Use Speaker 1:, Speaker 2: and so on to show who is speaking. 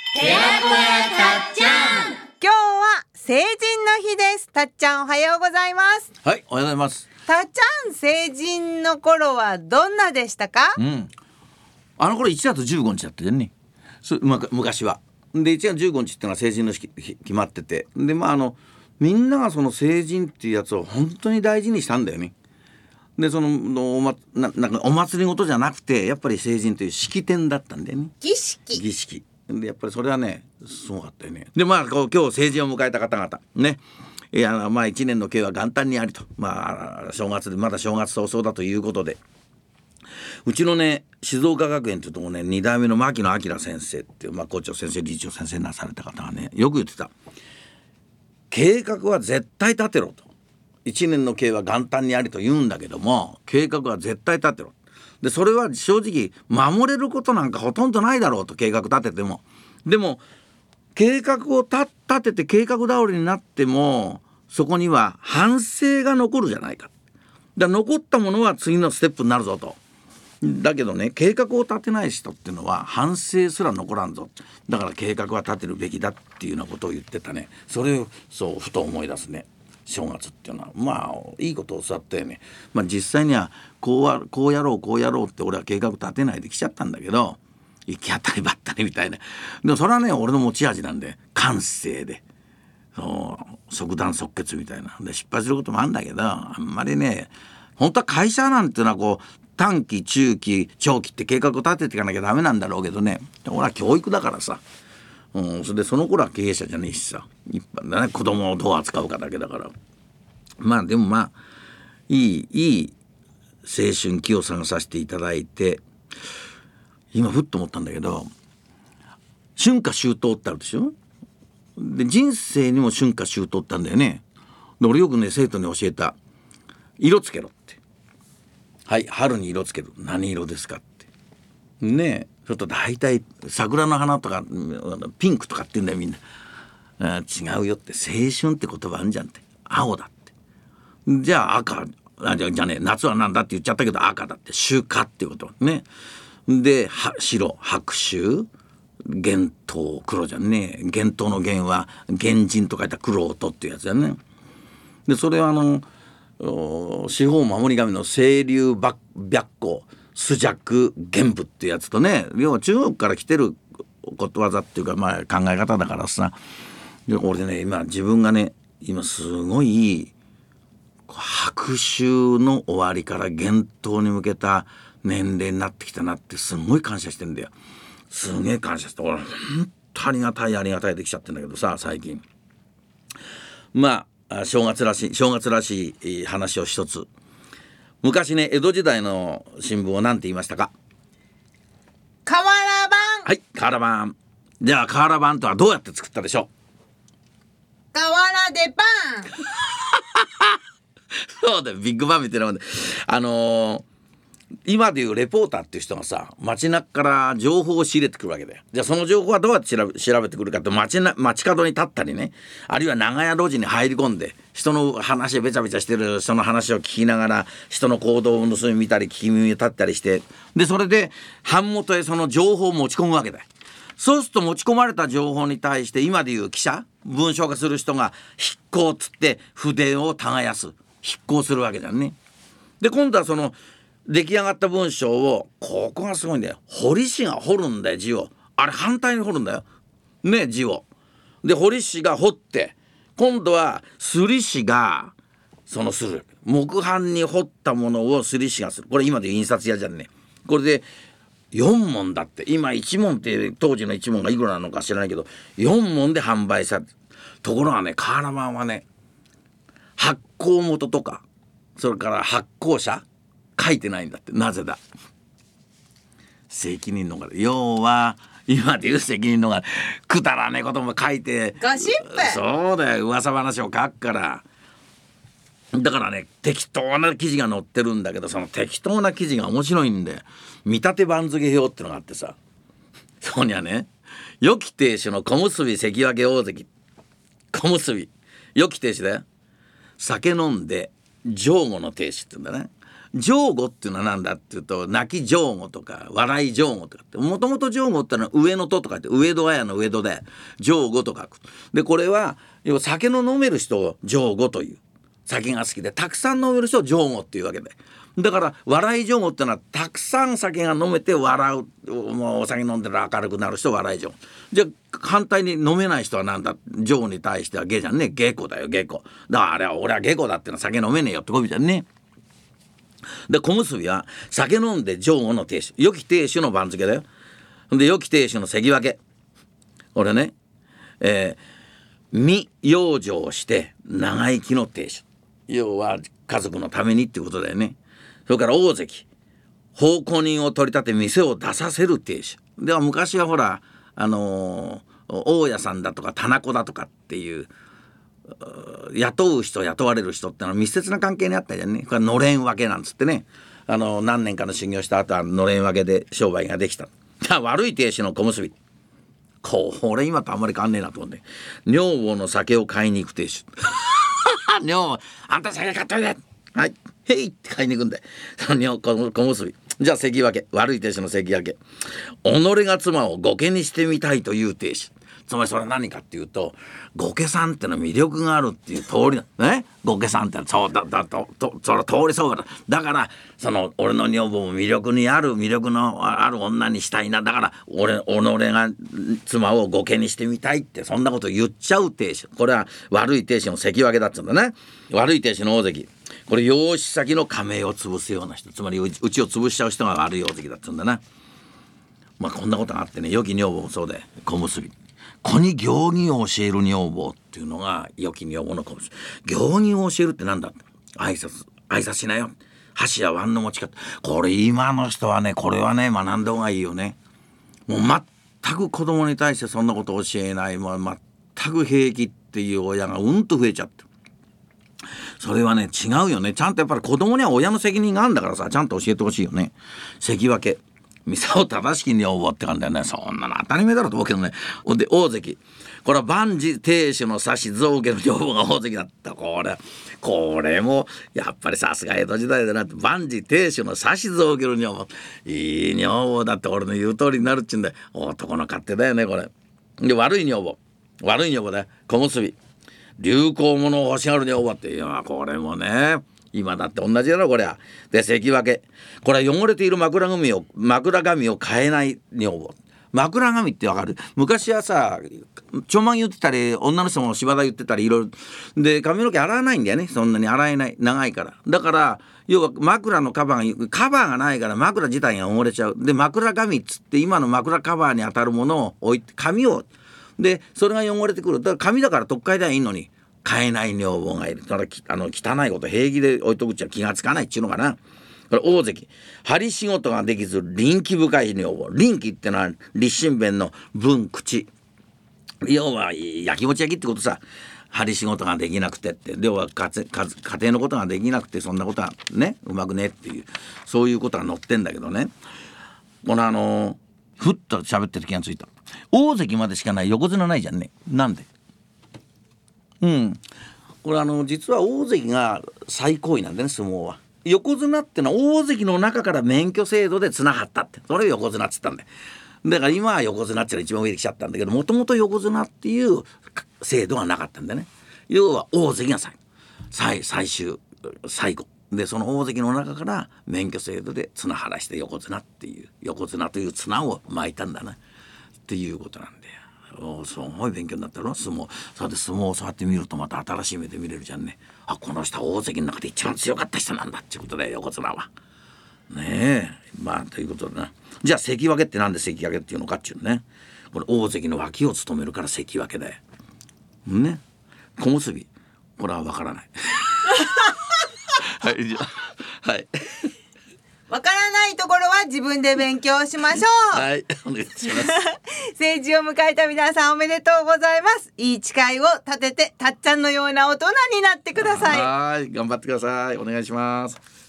Speaker 1: 寺子屋たっちゃん。
Speaker 2: 今日は成人の日です。たっちゃんおはようございます。
Speaker 3: はい、おはようございます。
Speaker 2: たっちゃん成人の頃はどんなでしたか？
Speaker 3: あの頃1月15日だったよね。昔はで1月15日ってのは成人の日決まってて、でみんながその成人っていうやつを本当に大事にしたんだよね。でそのなんかお祭りごとじゃなくて、やっぱり成人という式典だったんだよね。
Speaker 2: 儀式
Speaker 3: でやっぱりそれはねすごかったよね。で今日成人を迎えた方々ね、1年の計は元旦にありと、正月でまだ正月早々だということで、うちのね静岡学園というとこね、2代目の牧野明先生っていう、校長先生理事長先生なされた方がねよく言ってた。計画は絶対立てろと。1年の計は元旦にありと言うんだけども、計画は絶対立てろ。でそれは正直守れることなんかほとんどないだろうと。計画立てても、でも計画を立てて計画倒れになっても、そこには反省が残るじゃないか。残ったものは次のステップになるぞと。だけどね、計画を立てない人っていうのは反省すら残らんぞ。だから計画は立てるべきだっていうようなことを言ってたね。それをそうふと思い出すね。正月っていうのはいいことを教わったよね。実際にはこうやろうって俺は計画立てないで来ちゃったんだけど、行き当たりばったりみたいな。でもそれはね俺の持ち味なんで、感性で即断即決みたいなで失敗することもあるんだけど、あんまりね本当は会社なんていうのは短期中期長期って計画を立てていかなきゃダメなんだろうけどね、俺は教育だからさ、それでその頃は経営者じゃねえしさ、一般だね、子供をどう扱うかだけだから。でもいい青春期を過ごさせていただいて、今ふっと思ったんだけど、春夏秋冬ってあるでしょ。で人生にも春夏秋冬ってあるんだよね。で俺よくね生徒に教えた。色つけろって。はい、春に色つける。何色ですかってね。ちょっと大体桜の花とかピンクとかって言うんだよみんな。違うよって。青春って言葉あるじゃんって。青だって。じゃあ赤じゃねえ、夏はなんだって言っちゃったけど赤だって。秋夏っていうことね。で白、白秋、玄冬、黒じゃんね。玄冬の玄は玄人と書いた玄人っていうやつだね。でそれは四方守り神の清流白虎朱雀玄武ってやつとね、要は中国から来てることわざっていうか、考え方だからさ。で俺ね今自分がね今すごい白秋の終わりから玄冬に向けた年齢になってきたなってすごい感謝してんだよ。すげえ感謝して、俺本当ありがたいできちゃってんだけどさ、最近正月らしい話を一つ。昔ね江戸時代の新聞を何て言いましたか？
Speaker 2: 瓦版。
Speaker 3: はい、瓦版。じゃあ瓦版とはどうやって作ったでしょう？
Speaker 2: 瓦でパン。
Speaker 3: そうだよ、ビッグバンみたいなもんで、今でいうレポーターっていう人がさ、街中から情報を仕入れてくるわけだよ。じゃあその情報はどうやって調べてくるかって、街角に立ったりね、あるいは長屋路地に入り込んで人の話べちゃべちゃしてる人の話を聞きながら、人の行動を盗み見たり聞き耳立ったりして、でそれで版元へその情報を持ち込むわけだよ。そうすると持ち込まれた情報に対して今でいう記者、文章化する人が筆行つって筆を耕す、筆行するわけじゃんね。で今度はその出来上がった文章を、ここがすごいんだよ、彫り師が彫るんだよ、字を。あれ反対に彫るんだよね、字を。で彫り師が彫って、今度は摺り師がする木版に彫ったものを摺り師がする。これ今でいう印刷屋じゃんね。これで4文だって。今1文って当時の1文がいくらなのか知らないけど、4文で販売されて。ところがね、瓦版はね、発行元とかそれから発行者書いてないんだって。なぜだ？責任逃れ。要は今でいう責任逃れ。くだらねえことも書いて、
Speaker 2: ゴシップ。
Speaker 3: そうだよ、噂話を書くから。だからね、適当な記事が載ってるんだけど、その適当な記事が面白いんで、見立て番付表ってのがあってさ、そこにはね、良き亭主の小結関脇大関、小結良き亭主だよ。酒飲んで上後の亭主って言うんだね。 上語っていうのは何だっていうと、泣き上語とか笑い上語とかって、もともと上語ってのは上のととかって、上戸彩の上戸で上語と書く。でこれは要は酒の飲める人を上語という、酒が好きでたくさん飲める人を上語っていうわけで、だから笑い上語ってのはたくさん酒が飲めて笑う、もうお酒飲んでる明るくなる人を笑い上語。じゃあ反対に飲めない人はなんだ、上に対しては下じゃんね、下戸だよ下戸だから、あれは俺は下戸だってのは酒飲めねえよってこうじゃんね。で小結は酒飲んで上戸の亭主、良き亭主の番付だよ。で良き亭主の関脇、俺ね、未養生して長生きの亭主、要は家族のためにっていうことだよね。それから大関、奉公人を取り立て店を出させる亭主では、昔はほら大家さんだとか店子だとかっていう雇う人雇われる人ってのは密接な関係にあったじゃんね。これのれん分けなんつってね、何年かの修行した後はのれん分けで商売ができた。悪い亭主の小結、これ今とあんまり変わんねえなと思って、女房の酒を買いに行く亭主女房、あんた酒買っといて、はい、へいって買いに行くんで、その小結。じゃあ関脇、悪い亭主の関脇、己が妻を御家にしてみたいという亭主。つまりそれは何かっていうと、御家さんっての魅力があるっていう通りだね。御家さんってそうだとその通りそうだ。だからその俺の女房も魅力のある女にしたいな。だから己が妻を御家にしてみたいって、そんなこと言っちゃう亭主。これは悪い亭主の関脇だっつうんだね。悪い亭主の大関、これ養子先の家名を潰すような人、つまりうちを潰しちゃう人が悪い大関だっつうんだな。まあこんなことがあってね、良き女房もそうで、小結、子に行儀を教える女房っていうのが良き女房の小結。行儀を教えるってなんだって、挨拶しなよ、箸や碗の持ち方。これ今の人はね、これはね学んだ方がいいよね。もう全く子供に対してそんなことを教えない、もう全く平気っていう親がうんと増えちゃって、それはね違うよね。ちゃんとやっぱり子供には親の責任があるんだからさ、ちゃんと教えてほしいよね。関脇、店を正しき女房って感じだよね。そんなの当たり前だろうと思うけどね。で大関、これは万事亭主の指し象家の女房が大関だった。これもやっぱりさすが江戸時代だなって。万事亭主の指し象家の女房、いい女房だって、俺の言う通りになるっちゅうんで、男の勝手だよねこれ。で悪い女房だよ、小結、流行物を欲しがる女房って、いやこれもね今だって同じだろこりゃ。で関脇、これは汚れている枕紙を変えない女房。枕紙ってわかる？昔はさ、ちょんまげ言ってたり、女の人も柴田言ってたり、いろいろで髪の毛洗わないんだよね。そんなに洗えない、長いから。だから要は枕のカバーがないから枕自体が汚れちゃう。で枕紙っつって今の枕カバーに当たるものを置いて、紙をでそれが汚れてくる。だから紙だから取っ替えではいいのに買えない女房がいる。だから汚いこと平気で置いとくっちゃ気がつかないっちゅうのかな。これ大関、針仕事ができず臨機深い女房。臨機ってのは立身弁の文口、要はやきもち焼きってことさ。針仕事ができなくてって、要は家庭のことができなくて、そんなことはねうまくねっていう、そういうことが載ってんだけどね。このふっと喋ってる気がついた。大関までしかない横綱ないじゃんね。なんで？これ実は大関が最高位なんだね、相撲は。横綱ってのは大関の中から免許制度でつながったって、それを横綱っつったんだよ。だから今は横綱ってのが一番上に来ちゃったんだけど、もともと横綱っていう制度がなかったんだよね。要は大関が最後で、その大関の中から免許制度で綱張らして横綱っていう、横綱という綱を巻いたんだなっていうことなんだよ。すごい勉強になったろ相撲。相撲を触ってみるとまた新しい目で見れるじゃんね。この人は大関の中で一番強かった人なんだっていうことだよ、横綱はねえ。ということでな。じゃあ関脇ってなんで関脇っていうのかっていうね。これ大関の脇を務めるから関脇だよね。小結、これは分からないはいじゃあはい
Speaker 2: わからないところは自分で勉強しましょう。
Speaker 3: はい、お願いします
Speaker 2: 成人を迎えた皆さんおめでとうございます。いい誓いを立ててたっちゃんのような大人になってください。
Speaker 3: はい、頑張ってください。お願いします。